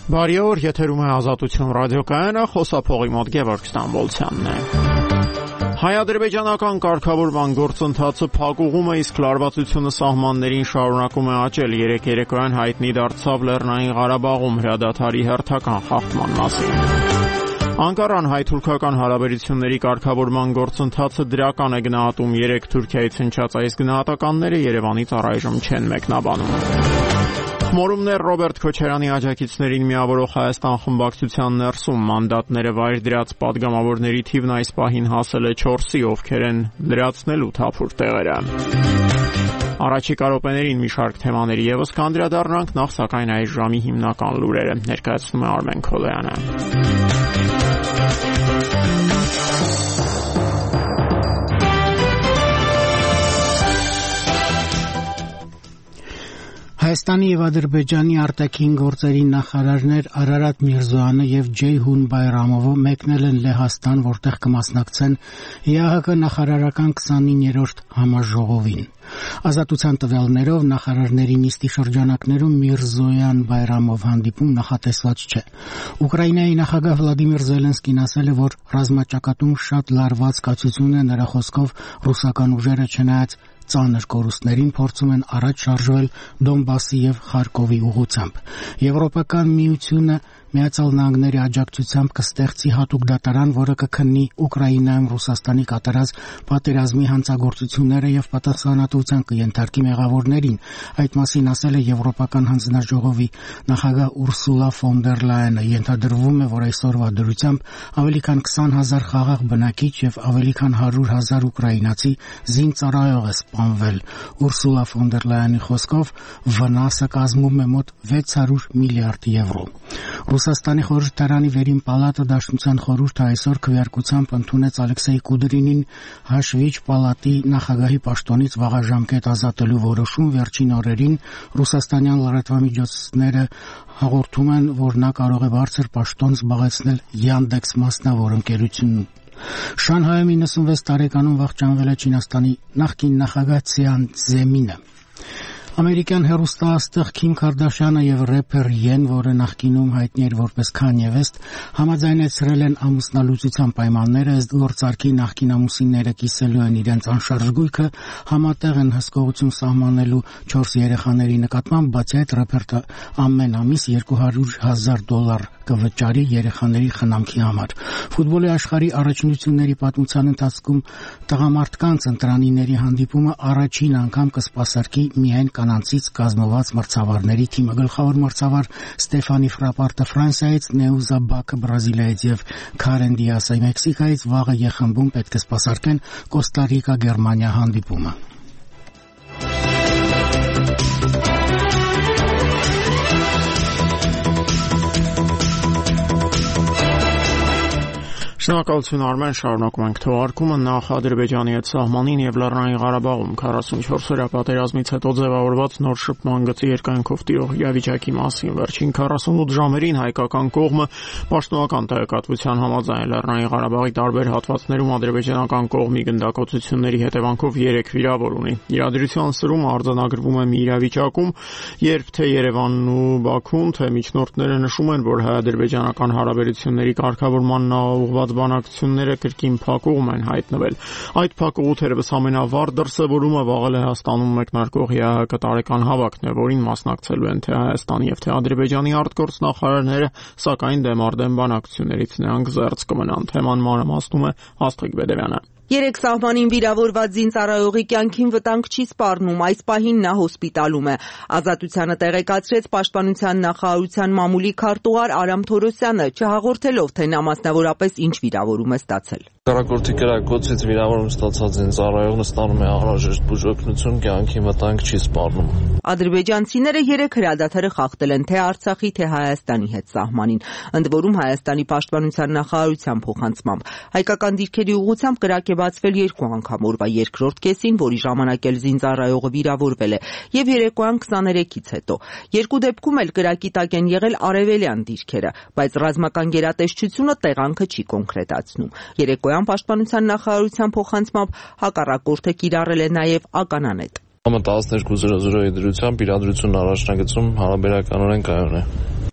Բարի օր, եթերում է Ազատություն ռադիոկայանը, խոսափողի մոտ Գևորգ Ստամբոլցյանն է։ Հայ-ադրբեջանական կարգավորման գործընթացը փակուղում է, իսկ լարվածությունը սահմաններին շարունակում է աճել։ Երեկ երեկոյան հայտնի դարձավ Լեռնային Ղարաբաղում հրադադարի հերթական խախտման մասին։ Անկարան հայ-թուրքական հարաբերությունների կարգավորման գործընթացը դրական է գնահատում։ Երեկ Թուրքիայից հնչած այս գնահատականները Երևանից առայժմ չեն մեկնաբանում։ Խմորումներ Ռոբերտ Քոչարյանի աջակիցներին միավորող Հայաստան խմբակցության ներսում մանդատները վայր դրած պատգամավորների թիվն այս պահին հասել է 4-ի, ովքեր են լրացնելու թափուր տեղերը։ Առաջիկա րոպեներին մի շարք թեմաների ևս կանդրադառնանք, նախ սակայն այս ժամի հիմնական լուրերը ներկայացնում է Արմեն Քոլոյանը։ Հայաստանի եւ Ադրբեջանի արտաքին գործերի նախարարներ Արարատ Միրզոյանը եւ Ջեյհուն Բայրամովը մեկնել են Լեհաստան, որտեղ կմասնակցեն ԵԱՀԿ նախարարական 29-րդ համաժողովին։ Ազատության տվյալներով նախարարների նիստի շրջանակներում Միրզոյան-Բայրամով հանդիպում նախատեսված չէ։ Ուկրաինայի նախագահ Վլադիմիր Զելենսկին ասել է, որ ռազմաճակատում շատ լարված կացություն է, նրա խոսքով ռուսական ուժերը չնայած ծանր կորուստներին փորձում են առաջ շարժվել Դոնբասի եւ Խարկովի ուղղությամբ։ Եվրոպական միությունը Միացյալ Նահանգների աջակցությամբ կստեղծի հատուկ դատարան, որը կքննի Ուկրաինայում Ռուսաստանի կատարած պատերազմի հանցագործությունները եւ պատասխանատվության կենթարկի մեղավորներին։ Այդ մասին ասել է Եվրոպական հանձնաժողովի նախագահ Ուրսուլա ֆոն դեր Լայենը։ Ենթադրվում է, որ այսօրվա դրությամբ ավելի քան 20,000 խաղաղ բնակիչ եւ ավելի քան 100,000 ուկրաինացի զինծառայող է սպանվել։ Ուրսուլա ֆոն դեր Լայենի խոսքով վնասը կազմում է մոտ 600 միլիարդ եվրո։ Ռուսաստանի խորհրդարանի վերին պալատը Դաշնության խորհուրդը այսօր քվեարկությամբ ընդունեց Ալեքսեյ Կուդրինին հաշվիչ պալատի նախագահի պաշտոնից վաղաժամկետ ազատելու որոշում։ Վերջին օրերին ռուսաստանյան լրատվամիջոցները հաղորդում են, որ նա կարող է բարձր պաշտոն զբաղեցնել Yandex մասնավոր ընկերությունում։ Շանհայում 96 տարեկանում վախճանվել է Չինաստանի նախկին նախագահ Ցյան Ցզեմինը։ Ամերիկյան հեռուստաաստղ Քիմ Քարդաշյանը եւ рэփեր Յեն, որը նախկինում հայտնի էր որպես Քանյե Վեսթ, համաձայնեցրել են ամուսնալուծության պայմանները, ըստ գործարքի նախկին ամուսինները կիսելու են իրենց անշարժ գույքը, համատեղ են հսկողություն սահմանելու 4 երեխաների նկատմամբ, բացի այդ рэփերը ամեն ամիս $200,000 կվճարի երեխաների խնամքի համար։ Ֆուտբոլի աշխարհի առաջնությունների պատմության ընթացքում տղամարդկանց ընտրանիների հանդիպումը առաջին անգամ կսպասարկի միայն կանանցից կազմված մրցավարների թիմը։ Գլխավոր մրցավար Ստեֆանի Ֆրապարտը Ֆրանսիայից, Նեուզա Բակը Բրազիլիայից եւ Քարեն Դիասը Մեքսիկայից վաղը ԵԽՄԲ-ում պետք է սպասարկեն Կոստա Ռիկա-Գերմանիա հանդիպումը։ Շնորհակալություն Արմեն, շարունակում ենք թողարկումը։ Նախ Ադրբեջանի հետ սահմանին եւ Լեռնային Ղարաբաղում 44-օրյա պատերազմից հետո ձևավորված նոր շփման գծի երկայնքով տիրող իրավիճակի մասին վերջին 48 ժամերին հայկական կողմը պաշտոնական տեղեկատվության համաձայն Լեռնային Ղարաբաղի տարբեր հատվածներում ադրբեջանական կողմի գնդակոծությունների հետևանքով 3 վիրավոր ունի։ Իրադրության սրումը արձանագրվում է մի իրավիճակում, երբ թե Երևանն ու Բաքուն, թե միջնորդները նշում են, որ հայ-ադրբեջանական հարաբերությունների կարգավորման ուղղված բանակցությունները կրկին փակուղում են հայտնվել։ Այդ փակուղու թերևս ամենավառ դրսևորումը վաղը Լեհաստանում մեկնարկող ԵԱՀԿ տարեկան հավաքն է, որին մասնակցելու են թե Հայաստանի եւ թե Ադրբեջանի արտգործնախարարները, սակայն դեմարդեմ բանակցություններից նրանք զերծ կմնան։ Թեման մանրամասնում է Աստղիկ Բեդևյանը։ Երեք սահմանին վիրավորված զինծառայողի կյանքին վտանգ չի սպառնում, այս պահին նա հոսպիտալում է։ Ազատությանը տեղեկացրեց Պաշտպանության նախարարության մամուլի քարտուղար Արամ Թորոսյանը, չհաղորդելով, թե նա մասնավորապես ինչ վիրավորում է ստացել։ Հակառակորդի կրակոցից վիրավորում ստացած զինծառայողն ստանում է անհրաժեշտ բուժօգնություն, կյանքին վտանգ չի սպառնում։ Ադրբեջանցիները 3 հրադադարը խախտել են թե Արցախի, թե Հայաստանի հետ սահմանին, ընդ որում Հայաստանի Պաշտպանության նախարարության փոխանցմամբ։ Հայկական դիրքերի ուղղությամբ կրակ է բացվել 2 անգամ, օրվա երկրորդ կեսին, որի ժամանակ էլ զինծառայողը վիրավորվել է, եւ երեկոյան 23-ից հետո։ Երկու դեպքում էլ կրակի տակ են եղել արևելյան դիրքերը, բայց ռազմական գերատեսչությունը տեղանքը չի կոնկրետացնում։ Երեկոյան Պաշտպանության նախարարության փոխանցմամբ հակառակորդը կիրառել է նաև ականանետ։ 12:00-ի դրությամբ իրադրությունն առաջնագծում հարաբերականորեն կայուն է։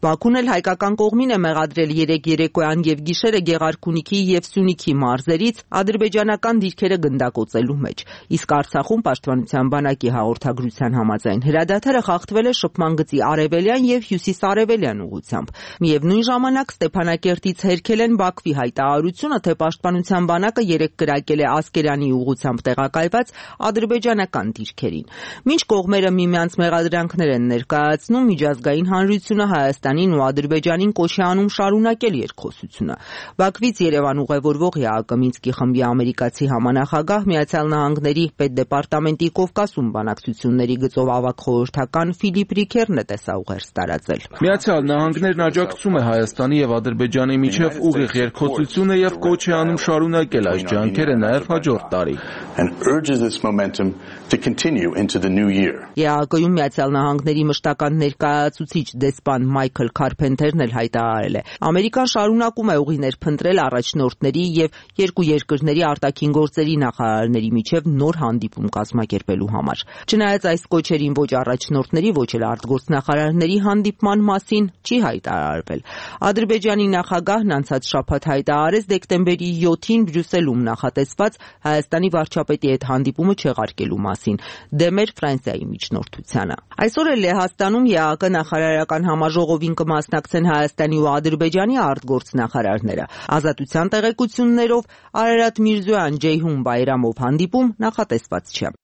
Բաքուն էլ հայկական կողմին է մեղադրել երեկ երեկոյան եւ գիշերը Գեղարքունիքի եւ Սյունիքի մարզերից ադրբեջանական դիրքերը գնդակոծելու մեջ։ Իսկ Արցախում պաշտպանության բանակի հաղորդագրության համաձայն հրադադարը խախտվել է շփման գծի արևելյան եւ հյուսիսարևելյան ուղղությամբ։ Միևնույն ժամանակ Ստեփանակերտից հերքել են Բաքվի հայտարարությունը, թե պաշտպանության բանակը երեկ կրակել է Ասկերանի ուղղությամբ տեղակայված ադրբեջանական դիրքերին։ Մինչ կողմերը միմյանց մեղադրանքներ են ներկայացնում, միջազգային հանրությունը Հայաստանին ու Ադրբեջանին կոչ է անում շարունակել երկխոսությունը։ Բաքվից Երևան ուղևորվող ԵԱԿ Մինսկի խմբի ամերիկացի համանախագահ Միացյալ Նահանգների պետդեպարտամենտի Կովկասում բանակցությունների գծով ավագ խորհրդական Ֆիլիպ Ռիքերն է տեսաուղերձ տարածել։ Միացյալ Նահանգներն աջակցում է Հայաստանի եւ Ադրբեջանի միջև ուղիղ երկխոսությունը եւ կոչ է անում շարունակել այս ջանքերը նաեւ հաջորդ տարի։ ԵԱԿ-ում Միացյալ Նահանգների մշտական ներկայացուցիչ դեսպան Մայքլ Քարփենթերն էլ հայտարարել է. Ամերիկան շարունակում է ուղիներ փնտրել առաջնորդների եւ երկու երկրների արտաքին գործերի նախարարների միջև նոր հանդիպում կազմակերպելու համար։ Չնայած այս կոչերին ոչ առաջնորդների, ոչ էլ արտգործնախարարների հանդիպման մասին չի հայտարարվել։ Ադրբեջանի նախագահն անցած շաբաթ հայտարարեց դեկտեմբերի 7-ին Բրյուսելում նախատեսված Հայաստանի վարչապետի հետ հանդիպումը չեղարկելու մասին, դեմ էր Ֆրանսիայի միջնորդությանը։ Այսօր էլ Լեհաստանում ԵԱԿ նախարարական համաժողովին կմասնակցեն Հայաստանի ու Ադրբեջանի արտգործնախարարները։ Ազատության տեղեկություններով Արարատ Միրզոյան Ջեյհուն Բայրամով հանդիպում նախատեսված չէ։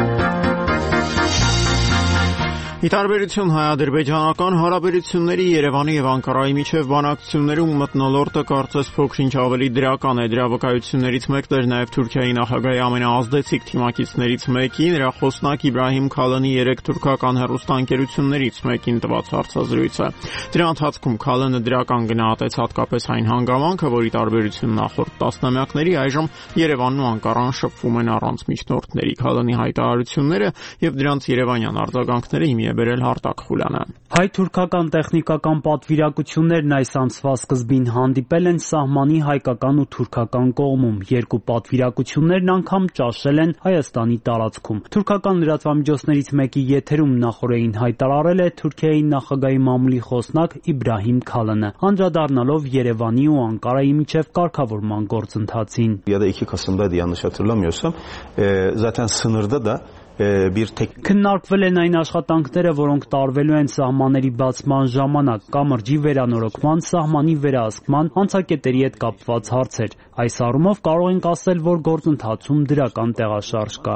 Ի տարբերություն հայ-ադրբեջանական հարաբերությունների Երևանի եւ Անկարայի միջև բանակցություններում մթնոլորտը կարծես փոքր-ինչ ավելի դրական է։ Դրա վկայություններից մեկն էր նաեւ Թուրքիայի նախագահի ամենաազդեցիկ թիմակիցներից մեկի, նրա խոսնակ Իբրահիմ Քալանի երեք թուրքական հեռուստաընկերություններից մեկին տված հարցազրույցը։ Դրա ընթացքում Քալանը դրական գնահատեց հատկապես այն հանգամանքը, որի տարբերություն նախորդ տասնամյակների այժմ Երևանն ու Անկարան շփվում են առանց միջնորդների։ Քալանի հայտարարությունները եւ դրանց երևանյան արձագանքները բերել Հարտակ Խուլյանը։ Հայ-թուրքական տեխնիկական պատվիրակություններն այս ամսվա սկզբին հանդիպել են սահմանի հայկական ու թուրքական կողմում։ Երկու պատվիրակություններն անգամ ճաշել են Հայաստանի տարածքում։ Թուրքական լրատվամիջոցներից մեկի եթերում նախորդին հայտարարել է Թուրքիայի նախագահի մամուլի խոսնակ Իբրահիմ Քալանը, անդրադառնալով Երևանի ու Անկարայի միջև կարգավորման գործընթացին։ Քննարկվել են այն աշխատանքները, որոնք տարվելու են սահմանների բացման ժամանակ, կամրջի վերանորոգման, սահմանի վերահսկման, անցակետերի հետ կապված հարցեր։ Այս առումով կարող ենք ասել, որ գործընթացում դրական տեղաշարժ կա։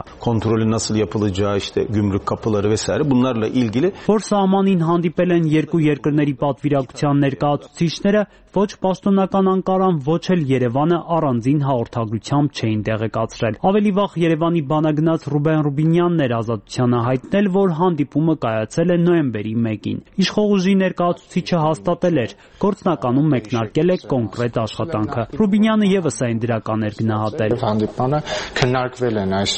Որ սահմանին հանդիպել են երկու երկրների պատվիրակության ներկայացուցիչները, ոչ պաշտոնական Անկարան, ոչ էլ Երևանը առանձին հաղորդագրությամբ չէին տեղեկացրել։ Ավելի վաղ Երևանի բանագնաց Ռուբեն Ռուբինյանն էր Ազատությանը հայտնել, որ հանդիպումը կայացել է նոյեմբերի 1-ին։ Իշխող ուժի ներկայացուցիչը հաստատել էր, գործնականում մեկնարկել է կոնկրետ աշխատանքը։ Ռուբինյանը եւս այն դրական էր գնահատել։ Հանդիպանը քննարկվել են այս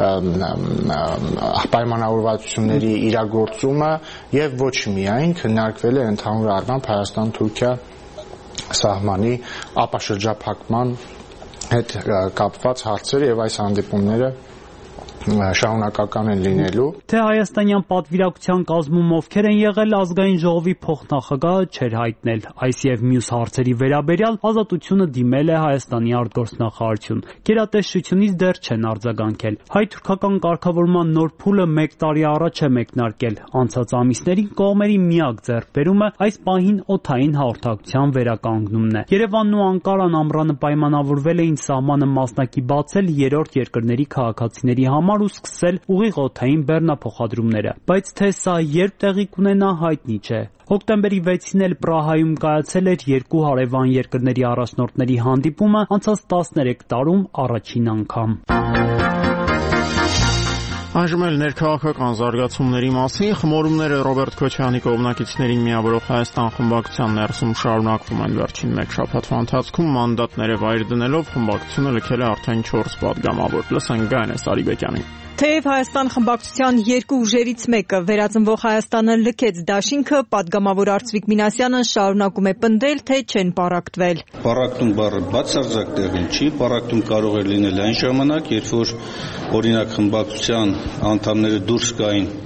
պայմանավորվածությունների իրագործումը եւ ոչ միայն քննարկվել է ընդհանուր առմամբ Հայաստան-Թուրքիա սահմանի ապաշրջափակման հետ կապված հարցերը եւ այս հանդիպումները շարունակական են լինելու։ Թե հայաստանյան պատվիրակության կազմում ովքեր են եղել, ազգային ժողովի փոխնախագահը չէր հայտնել։ Այս եւ մյուս հարցերի վերաբերյալ Ազատությունը դիմել է Հայաստանի արտգործնախարարություն։ Գերատեսչությունից դեռ չեն արձագանքել։ Հայ-թուրքական կարգավորման նոր փուլը 1 տարի առաջ է մեկնարկել։ Անցած ամիսներին կողմերի միակ ձեռքբերումը այս պահին օդային հաղորդակցության վերականգնումն է։ Երևանն ու Անկարան ամռանը պայմանավորվել էին սահմանը մասնակի բացել երրորդ երկրների քաղաքացիների համար ու սկսել ուղիղ օդային բեռնափոխադրումները, բայց թե սա երբ տեղի կունենա հայտնի չէ։ Հոկտեմբերի 6-ին էլ Պրահայում կայացել էր երկու հարևան երկրների առաջնորդների հանդիպումը անցած 13 տարում առաջին անգամ։ Այժմ էլ ներքաղաքական զարգացումների մասին խմորումները Ռոբերտ Քոչարյանի կողմնակիցներին միավորող Հայաստան խմբակցության ներսում շարունակվում են վերջին մեկ շաբաթվա ընթացքում մանդատները վայր դնելով խմբակցությունը լքել է արդեն 4 պատգամավոր։ Լսենք Գայանես Արիբեկյանին։ Թեև Հայաստան խմբակցության երկու ուժերից մեկը վերածնվող Հայաստանը լքեց դաշինքը, պատգամավոր Արծվիկ Մինասյանը շարունակում է պնդել, թե չեն պառակտվել։ Պառակտում բառը բացարձակ տեղին չի, պառակտում կարող է լինել այն ժամանակ, երբ որ օրինակ խմբակցության անդամները դուրս գային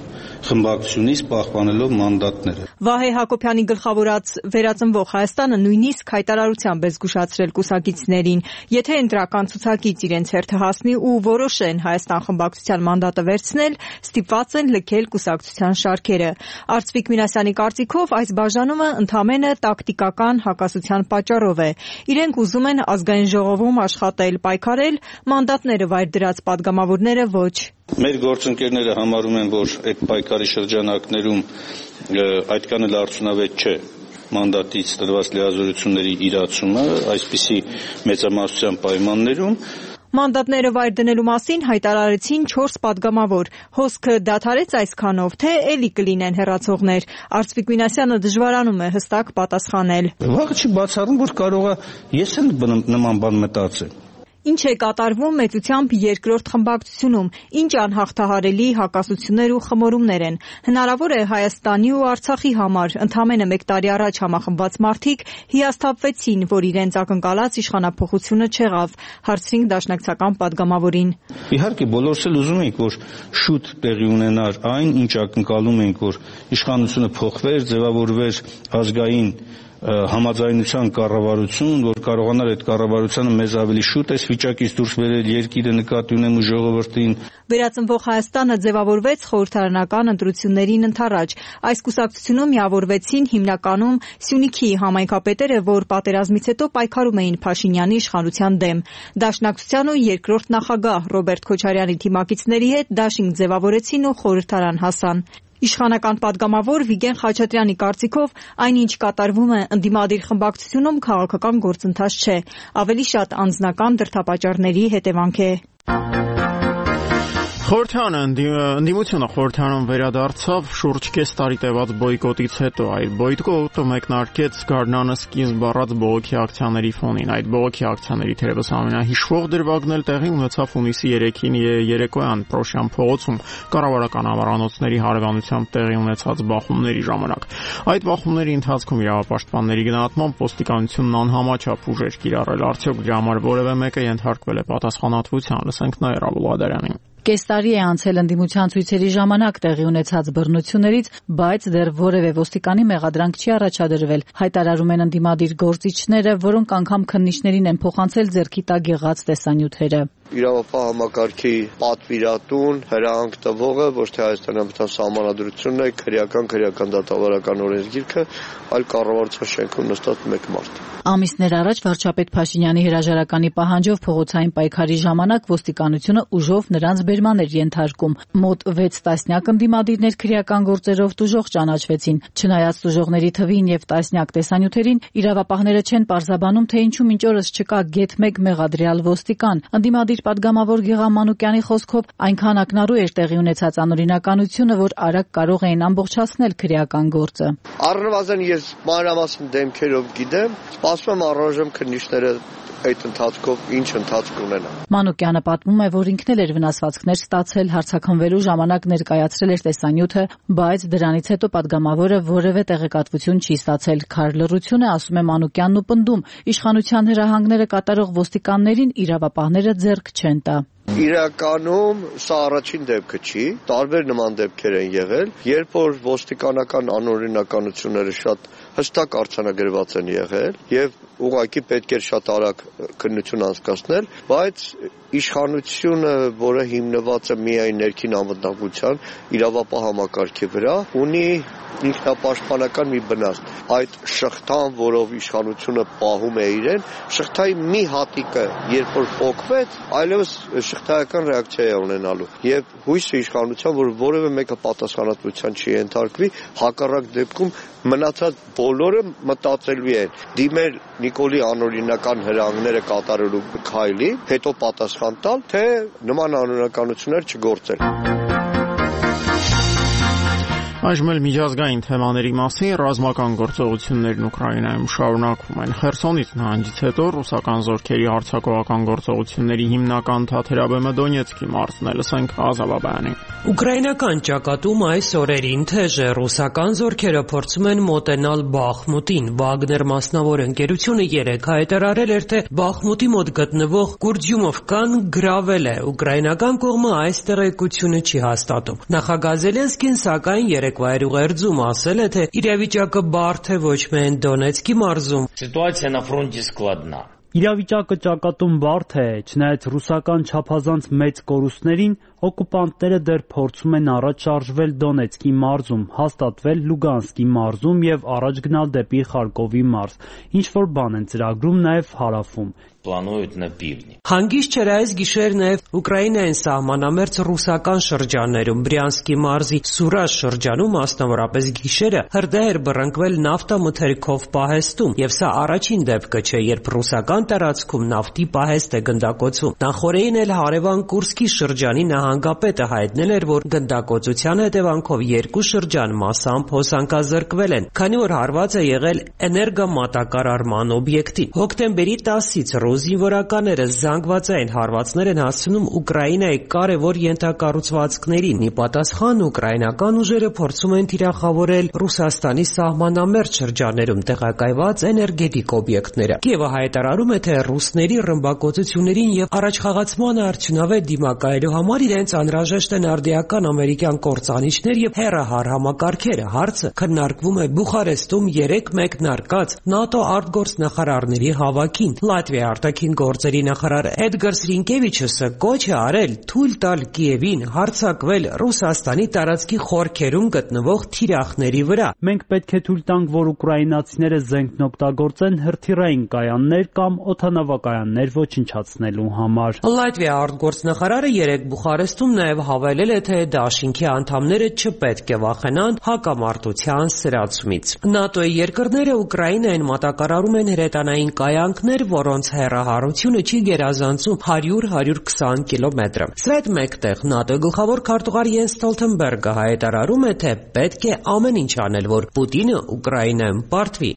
խմբակցությունից պահպանելով մանդատները։ Վահե Հակոբյանի գլխավորած վերածնվող Հայաստանը նույնիսկ հայտարարությամբ է զգուշացրել կուսակիցներին, եթե ընտրական ցուցակից իրենց հերթը հասնի ու որոշեն Հայաստան խմբակցության մանդատը վերցնել, ստիպված են լքել կուսակցության շարքերը։ Արծվիկ Մինասյանի կարծիքով այս բաժանումը ընդամենը տակտիկական հակասության պատճառով է։ Իրենք ուզում են ազգային ժողովում աշխատել, պայքարել, մանդատները վայր դրած падգամավորները ոչ։ Մեր գործընկերները համարում են, որ այդ պայքարի շրջանակներում այդքան էլ արդյունավետ չէ մանդատից տրված լիազորությունների իրացումը, այսպիսի մեծամասնության պայմաններում։ Մանդատները վայր դնելու մասին հայտարարեցին 4 падգամավոր։ Հոսքը դադարեց այսքանով, թե էլի կլինեն հեռացողներ։ Արծվիկ Մինասյանը դժվարանում է հստակ պատասխանել։ Վաղը չի բացառում, որ կարող է ես էլ նման բան մտածել։ Ինչ է կատարվում մեծությամբ երկրորդ խմբակցությունում, ինչ անհաղթահարելի հակասություններ ու խմորումներ են։ Հնարավոր է Հայաստանի ու Արցախի համար ընդամենը 1 տարի առաջ համախմբված մարդիկ հիասթափվեցին, որ իրենց ակնկալած իշխանափոխությունը չեղավ, հարցրինք դաշնակցական падգամավորին։ Իհարկե բոլորս էլ ուզում ենք, որ շուտ տեղի ունենար այն, ինչ ակնկալում ենք, որ իշխանությունը փոխվեր, ձևավորվեր ազգային համաձայնության կառավարություն, որ կարողանար այդ կառավարությունը մեզ ավելի շուտ այս վիճակից դուրս բերել, երկիրը նկատի ունեմ ու ժողովրդին։ Վերածնվող Հայաստանը ձևավորվեց խորհրդարանական ընտրություններին ընդառաջ։ Այս կուսակցությունում միավորվեցին հիմնականում Սյունիքի համայնքապետերը, որ պատերազմից հետո պայքարում էին Փաշինյանի իշխանության դեմ։ Դաշնակցության ու երկրորդ նախագահ Ռոբերտ Քոչարյանի թիմակիցների հետ դաշինք ձևավորեցին ու խորհրդարան հասան։ Իշխանական падգամավոր Վիգեն Խաչատրյանի կարծիքով այնինչ կատարվում է ընդդիմադիր խմբակցությունում քաղաքական գործընթաց չէ, ավելի շատ անձնական դրդապատճառների հետևանք է։ Ընդդիմությունը խորհրդարանում վերադարձավ շուրջ կես տարի տևած բոյկոտից հետո։ Այդ բոյկոտը մեկնարկեց գարնանը սկիզբ առած բողոքի ակցիաների ֆոնին։ Այդ բողոքի ակցիաների թերևս ամենահիշվող դրվագն էլ տեղի ունեցավ հունիսի 3-ին երեկոյան Պրոշյան փողոցում կառավարական ամառանոցների հարևանությամբ տեղի ունեցած բախումների ժամանակ։ Այդ բախումների ընթացքում իրավապաշտպանների գնահատմամբ ոստիկանությունն անհամաչափ ուժեր կիրառել։ Արդյոք դրա համար որևէ մեկը ենթարկվել է պատասխանատվության, լսենք Նաիրա Աբուլադարյանին։ Կես տարի է անցել ընդդիմության ցույցերի ժամանակ տեղի ունեցած բռնություններից, բայց դեռ որևէ ոստիկանի մեղադրանք չի առաջադրվել, հայտարարում են ընդդիմադիր գործիչները, որոնք անգամ քննիչներին են փոխանցել ձեռքի տակ եղած տեսանյութերը։ Իրավապահ համակարգի պատվիրատուն, հրահանգ տվողը ոչ թե Հայաստանյան Սահմանադրությունն է, քրեական դատավարական օրենսգիրքը, այլ կառավարության շենքում նստած մեկ մարդ։ Ամիսներ առաջ վարչապետ Փաշինյանի հրաժարականի պահանջով փողոցային պայքարի ժամանակ ոստիկանությունը ուժով նրանց բերման էր ենթարկում։ Մոտ 6 տասնյակ ընդդիմադիրներ քրեական գործերով տուժող ճանաչվեցին։ Չնայած տուժողների թվին եւ տասնյակ տեսանյութերին, իրավապահները չեն պարզաբանում, թե ինչու մինչ օրս չկա գեթ 1 մեղադրյալ ոստիկան։ Ընդդիմադիր падգամավոր Գեղամ Մանուկյանի խոսքով այնքան ակնառու էր տեղի ունեցած անօրինականությունը, որ արագ կարող էին ամբողջացնել քրեական գործը։ Առնվազն ես մանրամասն դեմքերով գիտեմ, սպասում եմ առայժմ քննիչները այդ ընթացքով ինչ ընթացք ունենա։ Մանուկյանը պատմում է, որ ինքն էլ էր վնասվածքներ ստացել, հարցաքննվելու ժամանակ ներկայացրել էր տեսանյութը, բայց դրանից հետո падգամավորը որևէ տեղեկատվություն չի ստացել։ Քար լռություն է, ասում է Մանուկյանն ու պնդում, իշխանության հրահանգները կատարող ոստիկաններին իրավապահները ձեռք չեն տա։ Իրականում սա առաջին դեպքը չի, տարբեր նման դեպքեր են եղել, երբ որ ոստիկանական անօրինականությունները շատ հստակ արձանագրված են եղել եւ ուղղակի պետք էր շատ արագ քննություն անցկացնել, բայց իշխանությունը, որը հիմնված է միայն ներքին անվտանգության իրավապահ համակարգի վրա, ունի ինքնապաշտպանական մի բնաստ։ Այդ շղթան, որով իշխանությունը պահում է իրեն, շղթայի մի հատիկը, երբ որ փոկվեց, այլևս շղթայական ռեակցիա է ունենալու։ Եվ հույս է իշխանության, որ որևէ մեկը պատասխանատվության չի ենթարկվի, հակառակ դեպքում մնացած բոլորը մտածելու են դիմել Նիկոլի անօրինական հրահանգները կատարելու քայլի, հետո պատասխան տալ, թե նման անօրինականություններ չգործել։ Այժմ էլ միջազգային թեմաների մասին ռազմական գործողություններն Ուկրաինայում շարունակվում են։ Խերսոնից նահանջից հետո ռուսական զորքերի հարձակողական գործողությունների հիմնական թաթերաբեմը Դոնեցկի մարզն է, լսենք Ազավաբյանին։ Ուկրաինական ճակատում այս օրերին թեժ է, ռուսական զորքերը փորձում են մոտենալ Բախմուտին։ Վագներ մասնավոր ընկերությունը երեկ հայտարարել էր, թե Բախմուտի մոտ գտնվող Կուրդյումովկան գրավել է։ Ուկրաինական կողմը այս տեղեկությունը չի հաստատում։ Նախագահ Զելենսկին սակայն երեկվայր ուղերձում ասել է, թե իրավիճակը բարդ է ոչ միայն Դոնեցկի մարզում։ Ситуация на фронте складна. Իրավիճակը ճակատում բարդ է, չնայած ռուսական չափազանց մեծ կորուստներին, օկուպանտները դեռ փորձում են առաջ շարժվել Դոնեցկի մարզում, հաստատվել Լուգանսկի մարզում եւ առաջ գնալ դեպի Խարկովի մարզ։ Ինչ որ բան են ծրագրում նաեւ հարավում։ Плануют на півдні. Հանգիստ չէր այս գիշեր նաև Ուկրաինային սահմանամերձ ռուսական շրջաններում, Բրյանսկի մարզի Սուրաժ շրջանում, մասնավորապես գիշերը, հրդեհ էր բռնկվել նավթամթերքով պահեստում, եւ սա առաջին դեպքը չէ, երբ ռուսական տարածքում նավթի պահեստ է գնդակոծվում։ Նախորդին էլ հարևան Կուրսկի շրջանի նահանգապետը հայտնել էր, որ գնդակոծության հետևանքով երկու շրջան մասամբ հոսանքազրկվել են, քանի որ հարված է եղել էներգամատակարարման օբյեկտի։ Հոկտեմբերի 10-ից զինվորականները զանգվածային հարվածներ են հասցնում Ուկրաինայի կարևոր ենթակառուցվածքներին։ Ի պատասխան ուկրաինական ուժերը փորձում են թիրախավորել Ռուսաստանի սահմանամերձ շրջաններում տեղակայված էներգետիկ օբյեկտները։ Կիևը հայտարարում է, թե ռուսների ռմբակոծություններին եւ առաջխաղացմանը արդյունավետ դիմակայելու համար իրենց անհրաժեշտ են արդիական ամերիկյան կործանիչներ եւ հեռահար համակարգերը։ Հարցը քննարկվում է Բուխարեստում 3 մեկնարկած ՆԱՏՕ արտգործնախարարների հավաքին։ Լատվիա արտաքին գործերի նախարար Էդգար Սրինկևիչը կոչ է արել թույլ տալ Կիևին հարձակվել Ռուսաստանի տարածքի խորքերում գտնվող թիրախների վրա։ Մենք պետք է թույլ տանք, որ ուկրաինացիները զենքն օգտագործեն հրթիռային կայաններ կամ օդանավակայաններ ոչնչացնելու համար։ Լատվիա արտգործնախարարը երեկ Բուխարեստում նաև հավելել է, թե դաշինքի անդամները չպետք է վախենան հակամարտության սրացումից։ ՆԱՏՕ-ի երկրները Ուկրաինային մատակարարում են հրետանային կայանքներ, որոնց հեռահարությունը չի գերազանցում 100-120 կիլոմետր։ Սրա հետ մեկտեղ ՆԱՏՕ գլխավոր քարտուղար Յենս Ստոլթենբերգը հայտարարում է, թե պետք է ամեն ինչ անել, որ Պուտինը Ուկրաինայում պարտվի։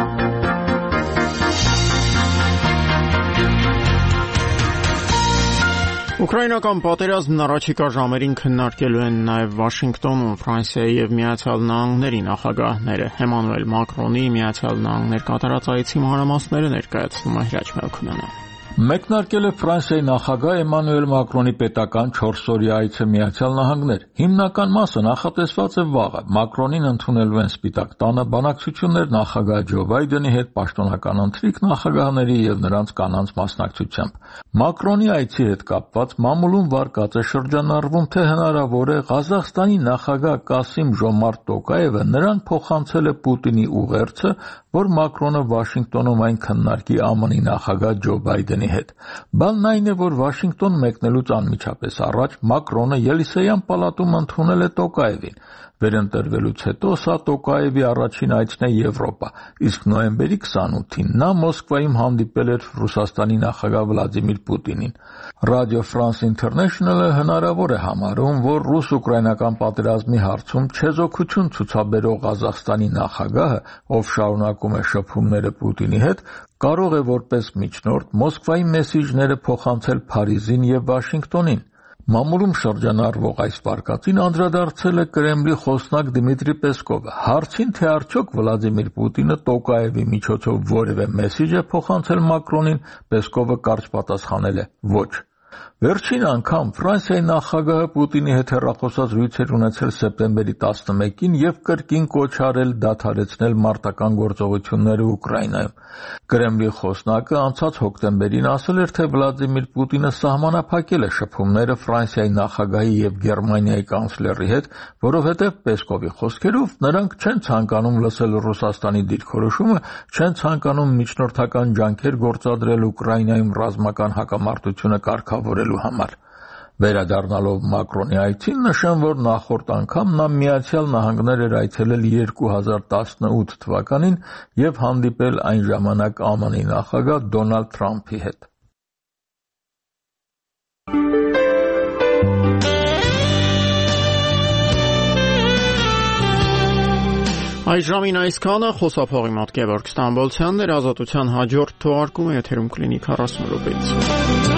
Ուկրաինական պատերազմն առաջիկա ժամերին քննարկելու են նաև Վաշինգտոնում Ֆրանսիայի եւ Միացյալ Նահանգների նախագահները։ Էմանուել Մակրոնի Միացյալ Նահանգներ կատարած այցի մանրամասները ներկայացնում է Հրաչ Մելքոնյանը։ Մեկնարկել է Ֆրանսիայի նախագահ Էմանուել Մակրոնի պետական 4-օրյա այցը Միացյալ Նահանգներ։ Հիմնական մասը նախատեսված է վաղը։ Մակրոնին ընդունելու են Սպիտակ տանը բանակցություններ նախագահ Ջո Բայդենի հետ պաշտոնական ընթրիք նախագահների եւ նրանց կանանց մասնակցությամբ։ Մակրոնի այցի հետ կապված մամուլում վարկած է շրջանառվում, թե հնարավոր է Ղազախստանի նախագահ Կասիմ Ժոմարտ Տոկաևը նրան փոխանցել է Պուտինի ուղերձը, որ Մակրոնը Վաշինգտոնում այն քննարկի ԱՄՆ-ի նախագահ Ջո Բայդենի հետ։ Բանն այն է, որ Վաշինգտոն մեկնելուց անմիջապես առաջ Մակրոնը Ելիսեյան պալատում ընդունել է Տոկաևին։ Վերընտրվելուց հետո սա Տոկաևի առաջին այցն է Եվրոպա, իսկ նոյեմբերի 28-ին նա Մոսկվայում հանդիպել էր Ռուսաստանի նախագահ Վլադիմիր Պուտինին։ Radio France International-ը հնարավոր է համարում, որ ռուս-ուկրաինական պատերազմի հարցում չեզոքություն ցուցաբերող Ղազախստանի նախագահը, ով շարունակում է շփումները Պուտինի հետ, կարող է որպես միջնորդ Մոսկվայի մեսիջները փոխանցել Փարիզին եւ Վաշինգտոնին։ Մամուլում շրջանառվող այս վարկածին անդրադարձել է Կրեմլի խոսնակ Դմիտրի Պեսկովը։ Հարցին, թե արդյոք Վլադիմիր Պուտինը Տոկաևի միջոցով որևէ մեսիջ է փոխանցել Մակրոնին, Պեսկովը կարճ պատասխանել է՝ ոչ։ Վերջին անգամ Ֆրանսիայի նախագահը Պուտինի հետ հեռախոսած զրույցեր ունեցել սեպտեմբերի 11-ին եւ կրկին կոչ արել դադարեցնել մարտական գործողությունները Ուկրաինայում։ Կրեմլի խոսնակը անցած հոկտեմբերին ասել էր, թե Վլադիմիր Պուտինը սահմանափակել է շփումները Ֆրանսիայի նախագահի եւ Գերմանիայի կանցլերի հետ, որովհետեւ Պեսկովի խոսքերով նրանք չեն ցանկանում լսել Ռուսաստանի դիրքորոշումը, չեն ցանկանում միջնորդական ջանքեր գործադրել Ուկրաինայում ռազմական հակամարտությունը կարգավորելու համար։ Վերադառնալով Մակրոնի այցին, նշեմ, որ նախորդ անգամ նա Միացյալ Նահանգներ էր այցելել 2018 թվականին եւ հանդիպել այն ժամանակ ԱՄՆ-ի նախագահ Դոնալդ Թրամփի հետ։ Այս ժամին այսքանը խոսափողի մոտ Գևորգ Ստամբոլցյանն էր, Ազատության հաջորդ թողարկումը եթերում կլինի 40 րոպեից։